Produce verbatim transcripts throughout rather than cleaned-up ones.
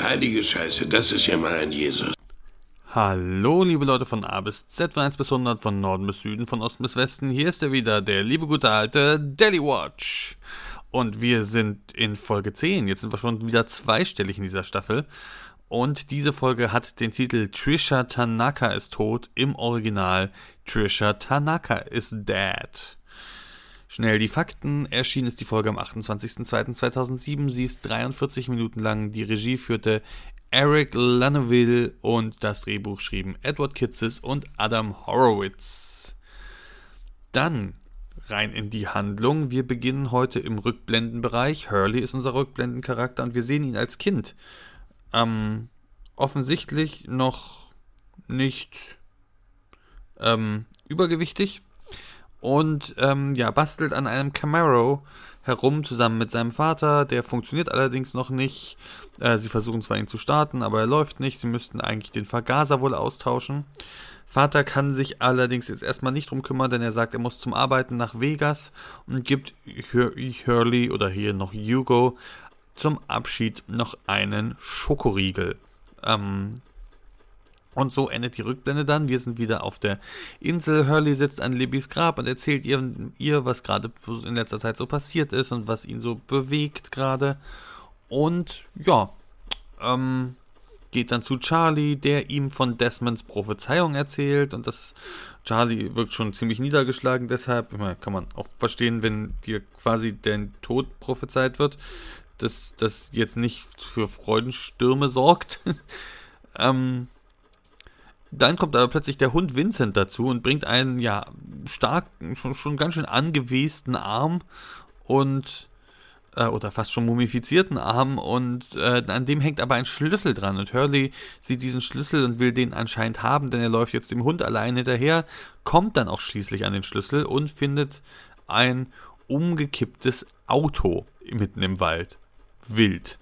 Heilige Scheiße, das ist ja mal ein Jesus. Hallo liebe Leute von A bis Z, von eins bis hundert, von Norden bis Süden, von Osten bis Westen. Hier ist er wieder, der liebe gute alte Daily Watch. Und wir sind in Folge zehn, jetzt sind wir schon wieder zweistellig in dieser Staffel. Und diese Folge hat den Titel Trisha Tanaka ist tot, im Original Trisha Tanaka is dead. Schnell die Fakten. Erschienen ist die Folge am achtundzwanzigster zweiter zweitausendsieben. Sie ist dreiundvierzig Minuten lang. Die Regie führte Eric Laneuville und das Drehbuch schrieben Edward Kitsis und Adam Horowitz. Dann rein in die Handlung. Wir beginnen heute im Rückblendenbereich. Hurley ist unser Rückblendencharakter und wir sehen ihn als Kind. Ähm, offensichtlich noch nicht ähm, übergewichtig. Und ähm, ja, bastelt an einem Camaro herum zusammen mit seinem Vater. Der funktioniert allerdings noch nicht. Äh, sie versuchen zwar ihn zu starten, aber er läuft nicht. Sie müssten eigentlich den Vergaser wohl austauschen. Vater kann sich allerdings jetzt erstmal nicht drum kümmern, denn er sagt, er muss zum Arbeiten nach Vegas und gibt Hurley oder hier noch Hugo zum Abschied noch einen Schokoriegel. Ähm... Und so endet die Rückblende dann. Wir sind wieder auf der Insel. Hurley sitzt an Libbys Grab und erzählt ihr, ihr, was gerade in letzter Zeit so passiert ist und was ihn so bewegt gerade. Und ja, ähm, geht dann zu Charlie, der ihm von Desmonds Prophezeiung erzählt. Und das Charlie wirkt schon ziemlich niedergeschlagen. Deshalb kann man auch verstehen, wenn dir quasi der Tod prophezeit wird, dass das jetzt nicht für Freudenstürme sorgt. ähm... Dann kommt aber plötzlich der Hund Vincent dazu und bringt einen, ja, stark, schon, schon ganz schön angewesten Arm und, äh, oder fast schon mumifizierten Arm und äh, an dem hängt aber ein Schlüssel dran und Hurley sieht diesen Schlüssel und will den anscheinend haben, denn er läuft jetzt dem Hund allein hinterher, kommt dann auch schließlich an den Schlüssel und findet ein umgekipptes Auto mitten im Wald. Wild.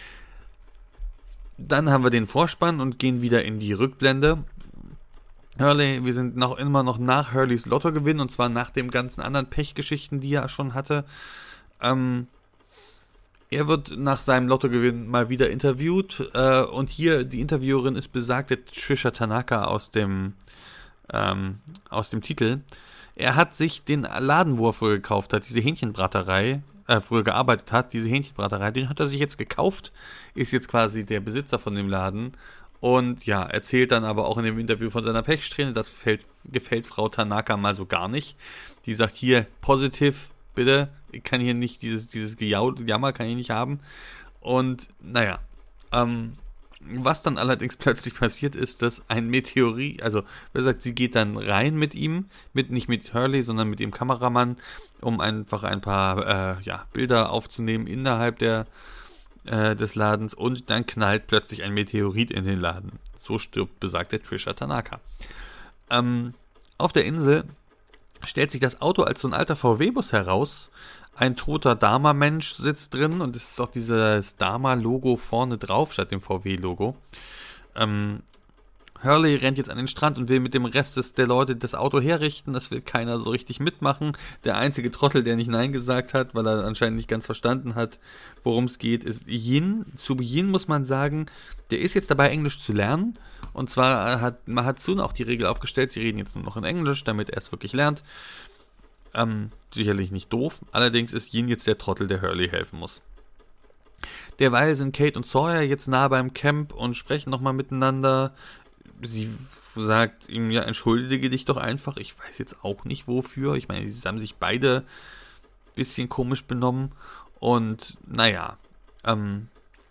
Dann haben wir den Vorspann und gehen wieder in die Rückblende. Hurley, wir sind noch immer noch nach Hurleys Lottogewinn und zwar nach den ganzen anderen Pechgeschichten, die er schon hatte. Ähm, er wird nach seinem Lottogewinn mal wieder interviewt äh, und hier die Interviewerin ist besagte Trisha Tanaka aus dem ähm, aus dem Titel. Er hat sich den Laden, wo er früher gekauft hat, diese Hähnchenbraterei, äh, früher gearbeitet hat, diese Hähnchenbraterei, den hat er sich jetzt gekauft, ist jetzt quasi der Besitzer von dem Laden und ja, erzählt dann aber auch in dem Interview von seiner Pechsträhne, das gefällt, gefällt Frau Tanaka mal so gar nicht. Die sagt hier, positiv, bitte, ich kann hier nicht, dieses, dieses Gejammer kann ich nicht haben und naja, ähm, was dann allerdings plötzlich passiert ist, dass ein Meteorit, also wer sagt, sie geht dann rein mit ihm, mit nicht mit Hurley, sondern mit dem Kameramann, um einfach ein paar äh, ja, Bilder aufzunehmen innerhalb der, äh, des Ladens und dann knallt plötzlich ein Meteorit in den Laden. So stirbt besagte Trisha Tanaka. Ähm, auf der Insel stellt sich das Auto als so ein alter V W-Bus heraus. Ein toter Dharma-Mensch sitzt drin und es ist auch dieses Dharma-Logo vorne drauf statt dem V W-Logo. Ähm, Hurley rennt jetzt an den Strand und will mit dem Rest des, der Leute das Auto herrichten. Das will keiner so richtig mitmachen. Der einzige Trottel, der nicht Nein gesagt hat, weil er anscheinend nicht ganz verstanden hat, worum es geht, ist Yin. Zu Yin muss man sagen, der ist jetzt dabei, Englisch zu lernen. Und zwar hat Mahazun auch die Regel aufgestellt, sie reden jetzt nur noch in Englisch, damit er es wirklich lernt. Ähm, sicherlich nicht doof. Allerdings ist Yin jetzt der Trottel, der Hurley helfen muss. Derweil sind Kate und Sawyer jetzt nah beim Camp und sprechen nochmal miteinander. Sie sagt ihm, ja, entschuldige dich doch einfach. Ich weiß jetzt auch nicht wofür. Ich meine, sie haben sich beide ein bisschen komisch benommen. Und naja, ähm,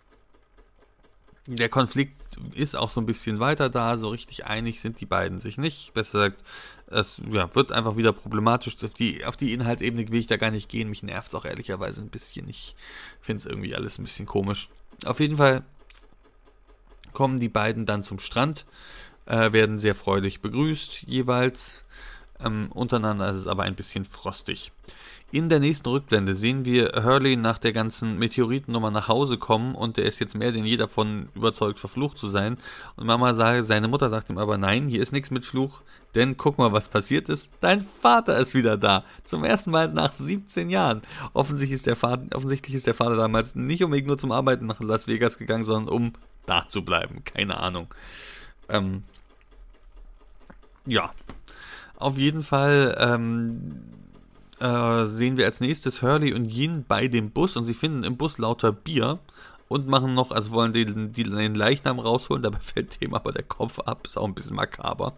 der Konflikt ist auch so ein bisschen weiter da. So richtig einig sind die beiden sich nicht. Besser gesagt, es ja, wird einfach wieder problematisch. Auf die, auf die Inhaltsebene will ich da gar nicht gehen. Mich nervt es auch ehrlicherweise ein bisschen. Ich finde es irgendwie alles ein bisschen komisch. Auf jeden Fall kommen die beiden dann zum Strand, äh, werden sehr freudig begrüßt jeweils. Ähm, untereinander ist es aber ein bisschen frostig. In der nächsten Rückblende sehen wir Hurley nach der ganzen Meteoritennummer nach Hause kommen und der ist jetzt mehr denn je davon überzeugt, verflucht zu sein. Und Mama sagt, seine Mutter sagt ihm aber, nein, hier ist nichts mit Fluch, denn guck mal, was passiert ist. Dein Vater ist wieder da. Zum ersten Mal nach siebzehn Jahren. Offensichtlich ist der Vater, offensichtlich ist der Vater damals nicht unbedingt nur zum Arbeiten nach Las Vegas gegangen, sondern um da zu bleiben. Keine Ahnung. Ähm, ja. Auf jeden Fall ähm, äh, sehen wir als nächstes Hurley und Yin bei dem Bus und sie finden im Bus lauter Bier und machen noch, also wollen den, den Leichnam rausholen, dabei fällt dem aber der Kopf ab, ist auch ein bisschen makaber.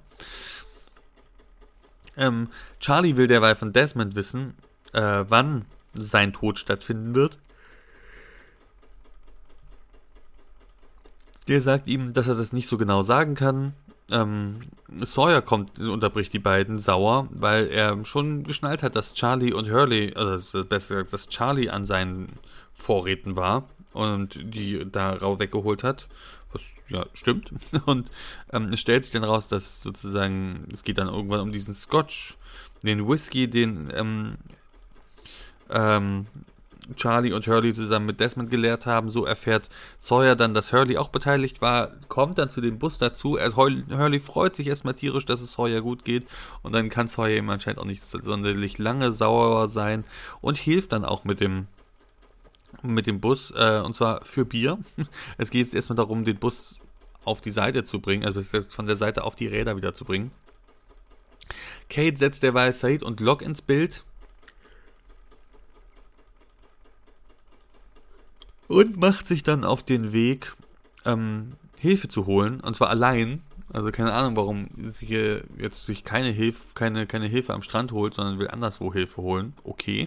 Ähm, Charlie will derweil von Desmond wissen, äh, wann sein Tod stattfinden wird. Der sagt ihm, dass er das nicht so genau sagen kann. Ähm, Sawyer kommt und unterbricht die beiden sauer, weil er schon geschnallt hat, dass Charlie und Hurley, also besser gesagt, dass Charlie an seinen Vorräten war und die da rau weggeholt hat. Was ja stimmt. Und ähm, es stellt sich dann raus, dass sozusagen, es geht dann irgendwann um diesen Scotch, den Whisky, den ähm, ähm, Charlie und Hurley zusammen mit Desmond geleert haben. So erfährt Sawyer dann, dass Hurley auch beteiligt war, kommt dann zu dem Bus dazu. Er, Hurley freut sich erstmal tierisch, dass es Sawyer gut geht und dann kann Sawyer ihm anscheinend auch nicht sonderlich lange sauer sein und hilft dann auch mit dem mit dem Bus, äh, und zwar für Bier. Es geht jetzt erstmal darum, den Bus auf die Seite zu bringen, also von der Seite auf die Räder wieder zu bringen. Kate setzt derweil Said und Locke ins Bild und macht sich dann auf den Weg, ähm, Hilfe zu holen, und zwar allein. Also keine Ahnung, warum sie hier jetzt sich keine Hilfe, keine, keine Hilfe am Strand holt, sondern will anderswo Hilfe holen. Okay.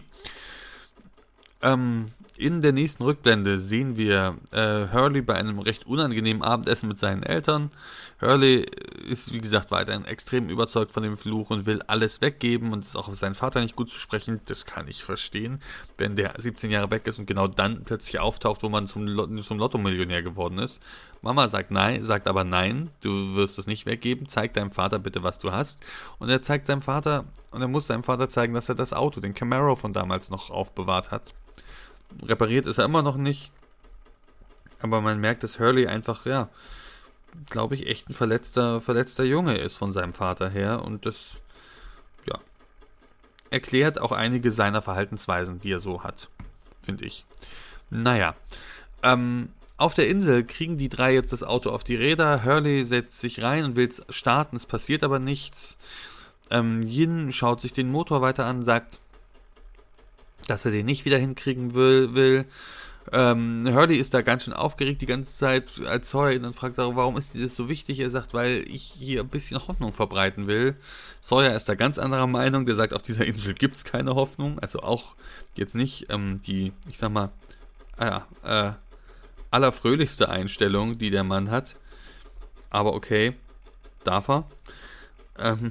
Ähm, in der nächsten Rückblende sehen wir äh, Hurley bei einem recht unangenehmen Abendessen mit seinen Eltern. Hurley ist, wie gesagt, weiterhin extrem überzeugt von dem Fluch und will alles weggeben und ist auch auf seinen Vater nicht gut zu sprechen. Das kann ich verstehen, wenn der siebzehn Jahre weg ist und genau dann plötzlich auftaucht, wo man zum, Lot- zum Lotto-Millionär geworden ist. Mama sagt nein, sagt aber nein, du wirst es nicht weggeben, zeig deinem Vater bitte, was du hast. Und er zeigt seinem Vater, und er muss seinem Vater zeigen, dass er das Auto, den Camaro von damals noch aufbewahrt hat. Repariert ist er immer noch nicht, aber man merkt, dass Hurley einfach, ja, glaube ich, echt ein verletzter, verletzter Junge ist von seinem Vater her und das, ja, erklärt auch einige seiner Verhaltensweisen, die er so hat, finde ich. Naja, ähm, auf der Insel kriegen die drei jetzt das Auto auf die Räder, Hurley setzt sich rein und will starten, es passiert aber nichts. Ähm, Yin schaut sich den Motor weiter an, sagt, dass er den nicht wieder hinkriegen will. will. Ähm, Hurley ist da ganz schön aufgeregt die ganze Zeit, als Sawyer ihn dann fragt, warum ist dir das so wichtig? Er sagt, weil ich hier ein bisschen Hoffnung verbreiten will. Sawyer ist da ganz anderer Meinung, der sagt, auf dieser Insel gibt es keine Hoffnung, also auch jetzt nicht ähm, die, ich sag mal, äh, äh, allerfröhlichste Einstellung, die der Mann hat, aber okay, darf er. Ähm,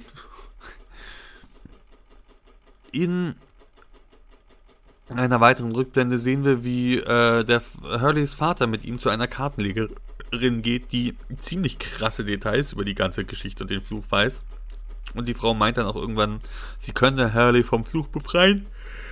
in In einer weiteren Rückblende sehen wir, wie äh, der Hurleys Vater mit ihm zu einer Kartenlegerin geht, die ziemlich krasse Details über die ganze Geschichte und den Fluch weiß. Und die Frau meint dann auch irgendwann, sie könne Hurley vom Fluch befreien.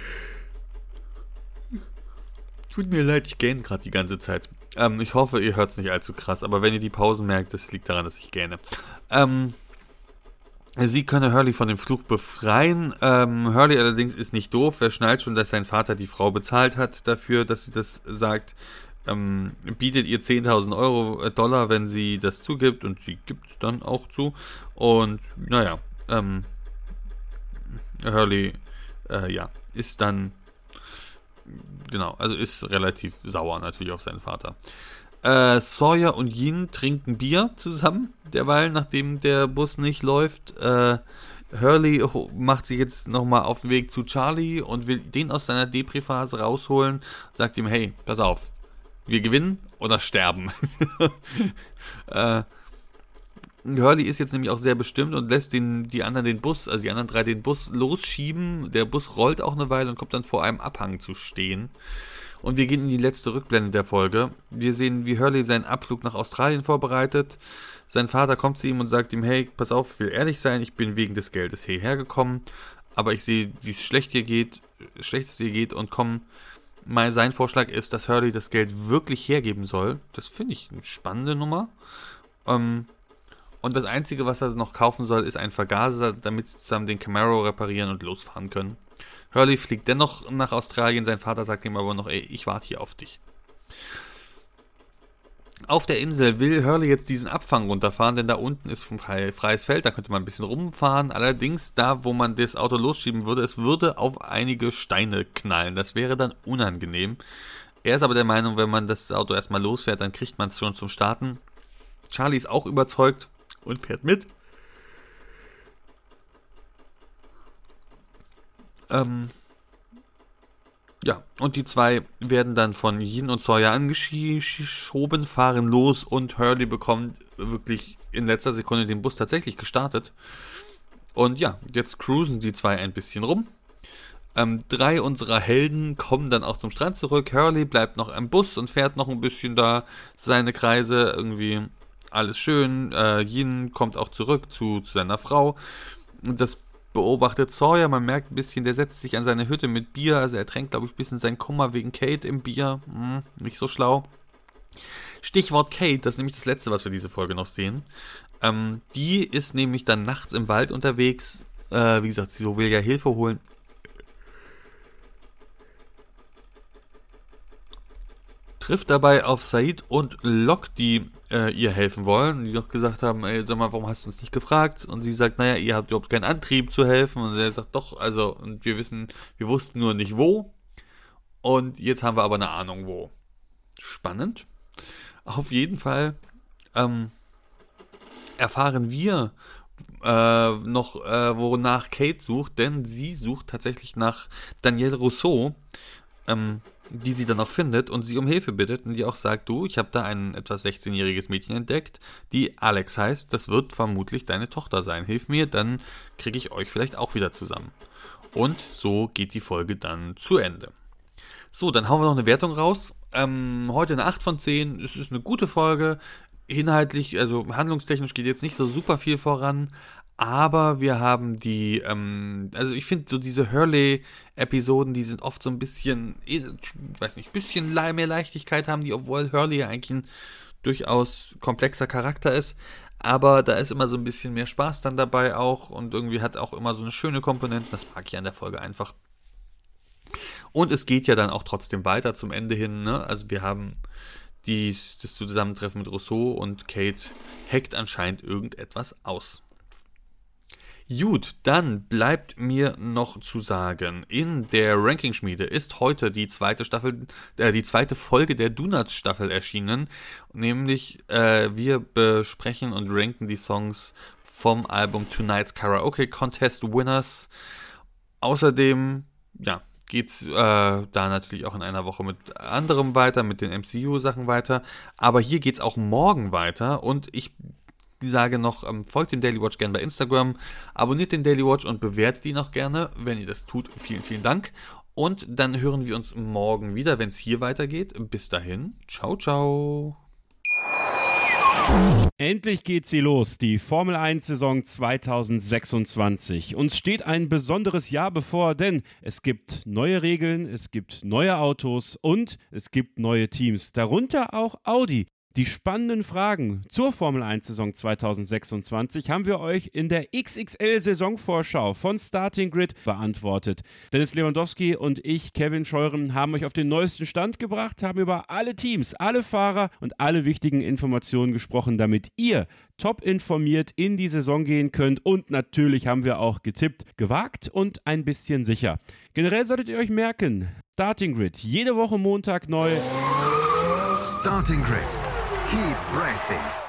Tut mir leid, ich gähne gerade die ganze Zeit. Ähm, ich hoffe, ihr hört es nicht allzu krass, aber wenn ihr die Pausen merkt, das liegt daran, dass ich gähne. Ähm... Sie könne Hurley von dem Fluch befreien. Ähm, Hurley allerdings ist nicht doof. Er schnallt schon, dass sein Vater die Frau bezahlt hat dafür, dass sie das sagt. Ähm, bietet ihr zehntausend Euro, äh, Dollar, wenn sie das zugibt. Und sie gibt es dann auch zu. Und naja, ähm, Hurley, äh, ja, ist dann, genau, also ist relativ sauer natürlich auf seinen Vater. Äh, Sawyer und Yin trinken Bier zusammen, derweil, nachdem der Bus nicht läuft. Äh, Hurley macht sich jetzt nochmal auf den Weg zu Charlie und will den aus seiner Depri-Phase rausholen. Sagt ihm, hey, pass auf, wir gewinnen oder sterben. äh, Hurley ist jetzt nämlich auch sehr bestimmt und lässt den, die anderen den Bus, also die anderen drei den Bus losschieben. Der Bus rollt auch eine Weile und kommt dann vor einem Abhang zu stehen. Und wir gehen in die letzte Rückblende der Folge. Wir sehen, wie Hurley seinen Abflug nach Australien vorbereitet. Sein Vater kommt zu ihm und sagt ihm, hey, pass auf, ich will ehrlich sein, ich bin wegen des Geldes hierher gekommen, aber ich sehe, wie es schlecht dir geht, schlecht es dir geht und komm, mein, sein Vorschlag ist, dass Hurley das Geld wirklich hergeben soll. Das finde ich eine spannende Nummer. Ähm, und das Einzige, was er noch kaufen soll, ist ein Vergaser, damit sie zusammen den Camaro reparieren und losfahren können. Hurley fliegt dennoch nach Australien, sein Vater sagt ihm aber noch, ey, ich warte hier auf dich. Auf der Insel will Hurley jetzt diesen Abfang runterfahren, denn da unten ist ein freies Feld, da könnte man ein bisschen rumfahren. Allerdings, da wo man das Auto losschieben würde, es würde auf einige Steine knallen. Das wäre dann unangenehm. Er ist aber der Meinung, wenn man das Auto erstmal losfährt, dann kriegt man es schon zum Starten. Charlie ist auch überzeugt und fährt mit. Ähm... Ja, und die zwei werden dann von Yin und Sawyer angeschoben, fahren los und Hurley bekommt wirklich in letzter Sekunde den Bus tatsächlich gestartet. Und ja, jetzt cruisen die zwei ein bisschen rum. Ähm, drei unserer Helden kommen dann auch zum Strand zurück. Hurley bleibt noch am Bus und fährt noch ein bisschen da seine Kreise. Irgendwie alles schön. Äh, Yin kommt auch zurück zu, zu seiner Frau. Und das beobachtet Sawyer, man merkt ein bisschen, der setzt sich an seine Hütte mit Bier, also er tränkt, glaube ich, ein bisschen seinen Kummer wegen Kate im Bier, hm, nicht so schlau. Stichwort Kate, das ist nämlich das Letzte, was wir diese Folge noch sehen. Ähm, die ist nämlich dann nachts im Wald unterwegs, äh, wie gesagt, sie will ja Hilfe holen. Trifft dabei auf Said und Locke, die äh, ihr helfen wollen, die doch gesagt haben, ey, sag mal, warum hast du uns nicht gefragt? Und sie sagt, naja, ihr habt überhaupt keinen Antrieb zu helfen. Und er sagt, doch, also, und wir wissen, wir wussten nur nicht wo. Und jetzt haben wir aber eine Ahnung wo. Spannend. Auf jeden Fall ähm, erfahren wir äh, noch, äh, wonach Kate sucht, denn sie sucht tatsächlich nach Danielle Rousseau, ähm, die sie dann auch findet und sie um Hilfe bittet und die auch sagt, du, ich habe da ein etwas sechzehnjähriges Mädchen entdeckt, die Alex heißt, das wird vermutlich deine Tochter sein. Hilf mir, dann kriege ich euch vielleicht auch wieder zusammen. Und so geht die Folge dann zu Ende. So, dann hauen wir noch eine Wertung raus. Ähm, heute eine acht von zehn, es ist eine gute Folge. Inhaltlich, also handlungstechnisch geht jetzt nicht so super viel voran, aber wir haben die, ähm, also ich finde so diese Hurley-Episoden, die sind oft so ein bisschen, ich weiß nicht, ein bisschen mehr Leichtigkeit haben die, obwohl Hurley ja eigentlich ein durchaus komplexer Charakter ist, aber da ist immer so ein bisschen mehr Spaß dann dabei auch und irgendwie hat auch immer so eine schöne Komponente, das mag ich an der Folge einfach. Und es geht ja dann auch trotzdem weiter zum Ende hin, ne? Also wir haben die, das Zusammentreffen mit Rousseau und Kate hackt anscheinend irgendetwas aus. Gut, dann bleibt mir noch zu sagen, in der Ranking-Schmiede ist heute die zweite Staffel, äh, die zweite Folge der Donuts-Staffel erschienen, nämlich äh, wir besprechen und ranken die Songs vom Album Tonight's Karaoke Contest Winners. Außerdem, ja, geht's äh, da natürlich auch in einer Woche mit anderem weiter, mit den M C U-Sachen weiter, aber hier geht's auch morgen weiter und ich sage noch, ähm, folgt dem Daily Watch gerne bei Instagram, abonniert den Daily Watch und bewertet ihn auch gerne, wenn ihr das tut. Vielen, vielen Dank. Und dann hören wir uns morgen wieder, wenn es hier weitergeht. Bis dahin, ciao, ciao. Endlich geht sie los, die Formel eins Saison zwanzig sechsundzwanzig. Uns steht ein besonderes Jahr bevor, denn es gibt neue Regeln, es gibt neue Autos und es gibt neue Teams, darunter auch Audi. Die spannenden Fragen zur Formel eins Saison zwanzig sechsundzwanzig haben wir euch in der X X L-Saisonvorschau von Starting Grid beantwortet. Dennis Lewandowski und ich, Kevin Scheuren, haben euch auf den neuesten Stand gebracht, haben über alle Teams, alle Fahrer und alle wichtigen Informationen gesprochen, damit ihr top informiert in die Saison gehen könnt. Und natürlich haben wir auch getippt, gewagt und ein bisschen sicher. Generell solltet ihr euch merken, Starting Grid, jede Woche Montag neu. Starting Grid. Keep racing.